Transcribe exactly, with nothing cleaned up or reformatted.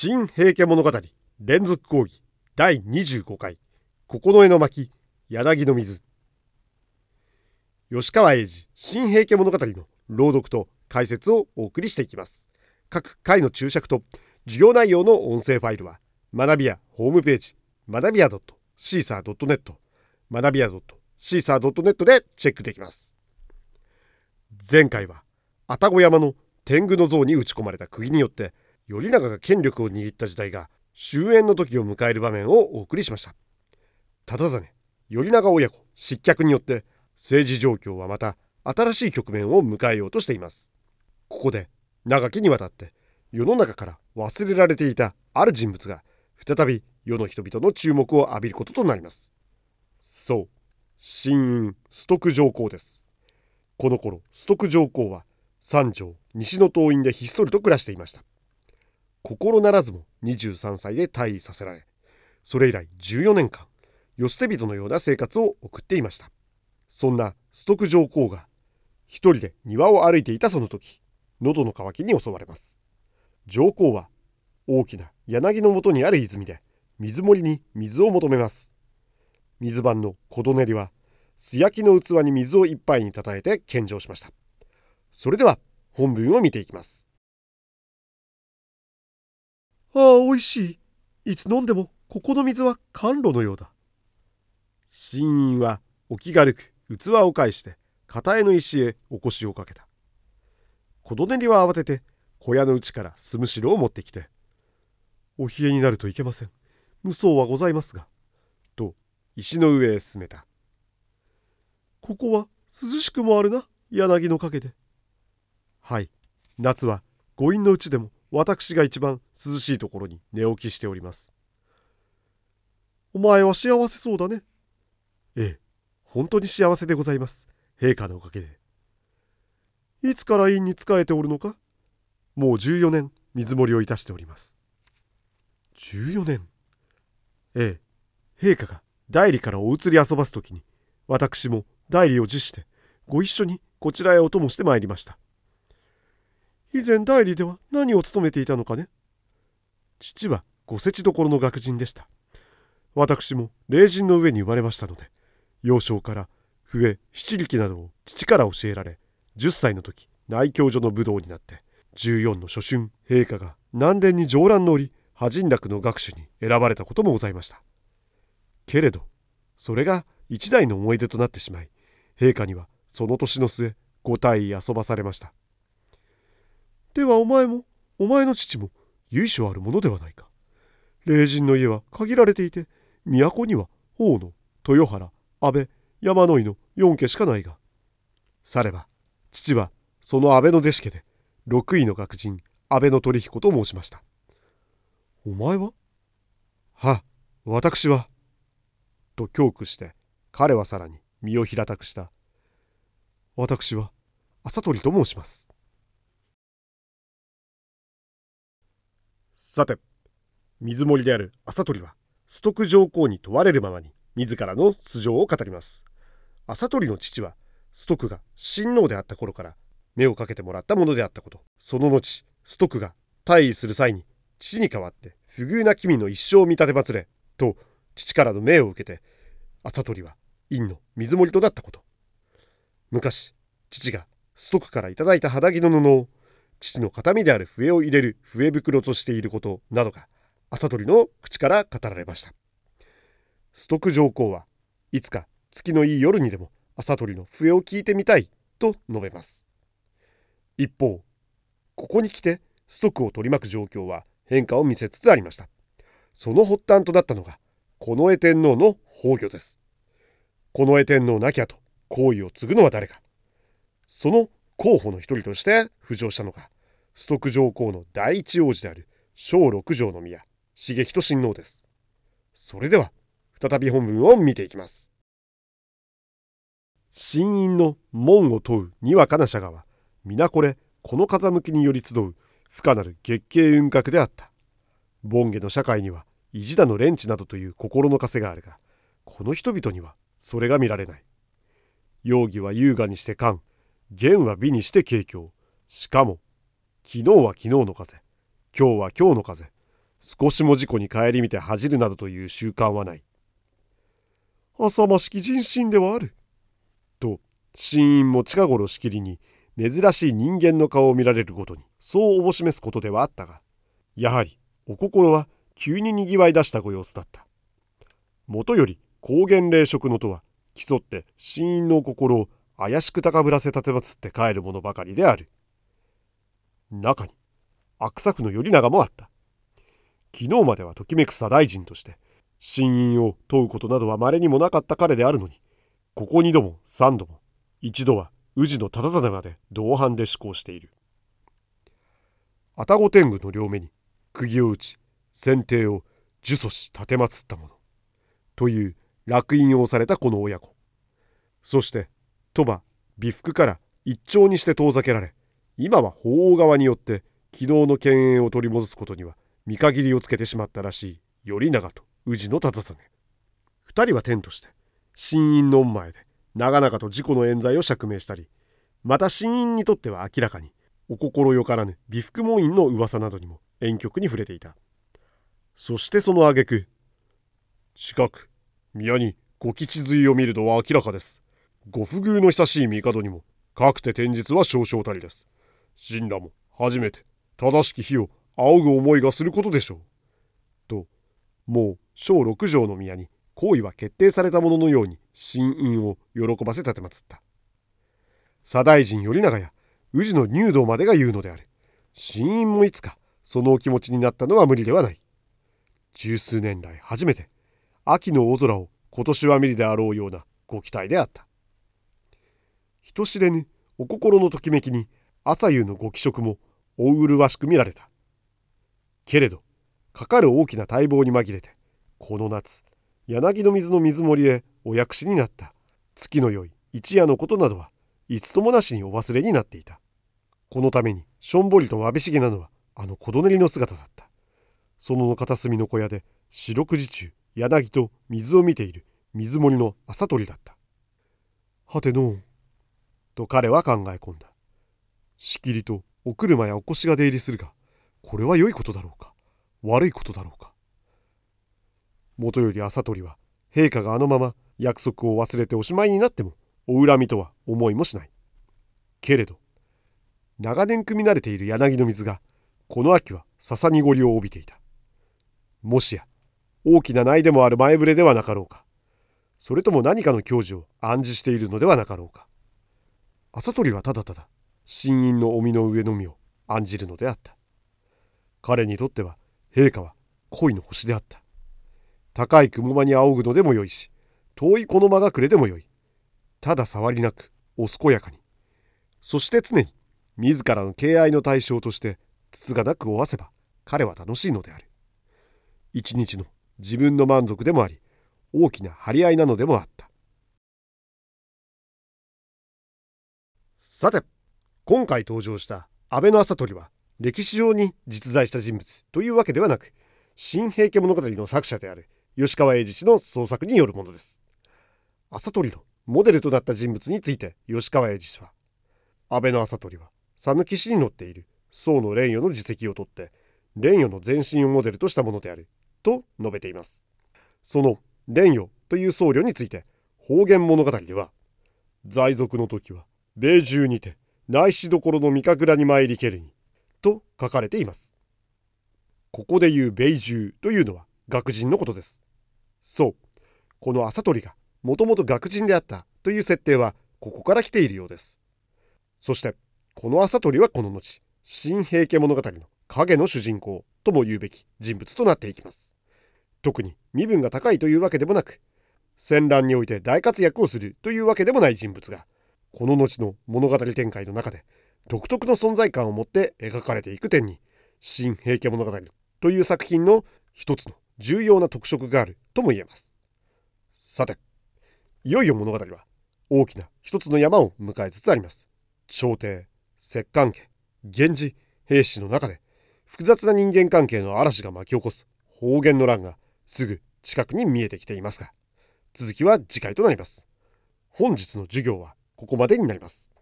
新平家物語連続講義だいにじゅうごかい九重の巻柳の水。吉川英治新平家物語の朗読と解説をお送りしていきます。各回の注釈と授業内容の音声ファイルは学びやホームページ学びや シーサードットネット 学びや シーサードットネット でチェックできます。前回は愛宕山の天狗の像に打ち込まれた釘によって頼長が権力を握った時代が終焉の時を迎える場面をお送りしました。忠真頼長親子失脚によって政治状況はまた新しい局面を迎えようとしています。ここで長きにわたって世の中から忘れられていたある人物が再び世の人々の注目を浴びることとなります。そう、新院崇徳上皇です。この頃崇徳上皇は三条西の東院でひっそりと暮らしていました。心ならずもにじゅうさんさいで退位させられ、それ以来じゅうよねんかん世捨て人のような生活を送っていました。そんな崇徳上皇が一人で庭を歩いていたその時、喉の渇きに襲われます。上皇は大きな柳の元にある泉で水盛りに水を求めます。水番の小舎練は素焼きの器に水を一杯にたたえて献上しました。それでは本文を見ていきます。ああ、おいしい。いつ飲んでもここの水は甘露のようだ。新院はお気軽く器を返して片絵の石へお腰をかけた。小舎練は慌てて小屋の内から酢むしろを持ってきて、お冷えになるといけません。無双はございますが、と石の上へ進めた。ここは涼しくもあるな、柳の陰で。はい、夏は御院のうちでも私が一番涼しいところに寝起きしております。お前は幸せそうだね。ええ、本当に幸せでございます。陛下のおかげで。いつから院に仕えておるのか。もうじゅうよねん水盛りをいたしております。じゅうよねん。ええ、陛下が内裏からお移り遊ばすときに、私も内裏を辞してご一緒にこちらへお供してまいりました。以前内裏では何を務めていたのかね。父はご世知所の学人でした。私も霊人の上に生まれましたので、幼少から笛七力などを父から教えられ、じゅっさいの時内教所の武道になって、じゅうよんの初春陛下が南殿に上覧の折破人楽の学手に選ばれたこともございました。けれどそれが一代の思い出となってしまい、陛下にはその年の末ご退位遊ばされました。ではお前もお前の父も由緒あるものではないか。霊人の家は限られていて、都には大野、豊原、安倍、山井のよんけしかないが、されば父はその安倍の弟子家で六位の学人安倍の取彦と申しました。お前は？は、私は。と恐怖して彼はさらに身を平たくした。私は朝鳥と申します。さて、水盛りである朝鳥は崇徳上皇に問われるままに自らの素性を語ります。朝鳥の父は崇徳が親王であった頃から目をかけてもらったものであったこと、その後崇徳が退位する際に父に代わって不遇な君の一生を見立てまつれと父からの命を受けて、朝鳥は院の水盛りとなったこと、昔父が崇徳からいただいた肌着の布を父の形見である笛を入れる笛袋としていることなどが朝鳥の口から語られました。崇徳上皇はいつか月のいい夜にでも朝鳥の笛を聞いてみたいと述べます。一方、ここに来て崇徳を取り巻く状況は変化を見せつつありました。その発端となったのが近衛天皇の崩御です。近衛天皇亡き後、皇位を継ぐのは誰か。その候補の一人として浮上したのが崇徳上皇の第一王子である小六条宮重仁親王です。それでは再び本文を見ていきます。新院の門を問うにわかな社は皆これこの風向きにより集う不可なる月経雲閣であった。凡下の社会には意地だの廉恥などという心の枷があるが、この人々にはそれが見られない。容疑は優雅にして官、言は美にして景況。しかも昨日は昨日の風、今日は今日の風、 少しも事故に顧みて恥じるなどという習慣はない。浅ましき人心ではある。と、新員も近頃しきりに珍しい人間の顔を見られるごとにそうおぼしめすことではあったが、やはりお心は急ににぎわい出したご様子だった。もとより高原霊食のとは競って新員のお心を怪しく高ぶらせたてまつって帰るものばかりである。中に悪作の頼長もあった。昨日まではときめく左大臣として新員を問うことなどは稀にもなかった彼であるのに、ここにども三度も一度は宇治の忠真まで同伴で施行している。愛宕天狗の両目に釘を打ち先手を呪詛し立てまつったものという烙印を押されたこの親子、そして鳥羽美福から一丁にして遠ざけられ、今は法皇側によって昨日の犬猿を取り戻すことには見限りをつけてしまったらしい頼長と宇治の忠真。二人は天として新員の御前で長々と自己の冤罪を釈明したり、また新員にとっては明らかにお心よからぬ美福門院の噂などにも婉曲に触れていた。そしてその挙句、近く宮にご吉髄を見るのは明らかです。ご不遇の久しい帝にもかくて天日は少々たりです。神羅も初めて正しき日を仰ぐ思いがすることでしょう。と、もう小六条の宮に行為は決定されたもののように新員を喜ばせ立てまつった。左大臣頼長や宇治の入道までが言うのである。新員もいつかそのお気持ちになったのは無理ではない。十数年来初めて秋の大空を今年は見るであろうようなご期待であった。人知れぬお心のときめきに朝夕のご気色もお麗しく見られた。けれどかかる大きな待望に紛れて、この夏柳の水の水盛りへお薬師になった月の良い一夜のことなどはいつともなしにお忘れになっていた。このためにしょんぼりとわびしげなのはあの小舎の姿だった。その片隅の小屋で四六時中柳と水を見ている水盛りの朝鳥だった。はてのうと彼は考え込んだ。しきりとお車やお腰が出入りするが、これは良いことだろうか悪いことだろうか。もとより朝鳥は陛下があのまま約束を忘れておしまいになってもお恨みとは思いもしない。けれど長年汲み慣れている柳の水がこの秋は笹濁りを帯びていた。もしや大きな苗でもある前触れではなかろうか。それとも何かの矜持を暗示しているのではなかろうか。朝鳥はただただ新員の臣の上のみを案じるのであった。彼にとっては陛下は恋の星であった。高い雲間に仰ぐのでもよいし、遠いこの間隠れでもよい。ただ触りなくお健やかに、そして常に自らの敬愛の対象としてつつがなく負わせば彼は楽しいのである。一日の自分の満足でもあり、大きな張り合いなのでもあった。さて、今回登場した安倍の朝鳥は歴史上に実在した人物というわけではなく、新平家物語の作者である吉川英治氏の創作によるものです。朝鳥のモデルとなった人物について吉川英治氏は、安倍の朝鳥は讃岐市に載っている宋の蓮与の事跡をとって蓮与の前身をモデルとしたものであると述べています。その蓮与という僧侶について方言物語では、在俗の時は米中にて内しどころの御神楽に参りけるにと書かれています。ここでいう米中というのは学人のことです。そう、この朝鳥がもともと学人であったという設定はここから来ているようです。そしてこの朝鳥はこの後、新平家物語の影の主人公とも言うべき人物となっていきます。特に身分が高いというわけでもなく、戦乱において大活躍をするというわけでもない人物が、この後の物語展開の中で独特の存在感を持って描かれていく点に、新平家物語という作品の一つの重要な特色があるとも言えます。さて、いよいよ物語は大きな一つの山を迎えつつあります。朝廷、摂関家、源氏、平氏の中で複雑な人間関係の嵐が巻き起こす方言の乱がすぐ近くに見えてきていますが、続きは次回となります。本日の授業はここまでになります。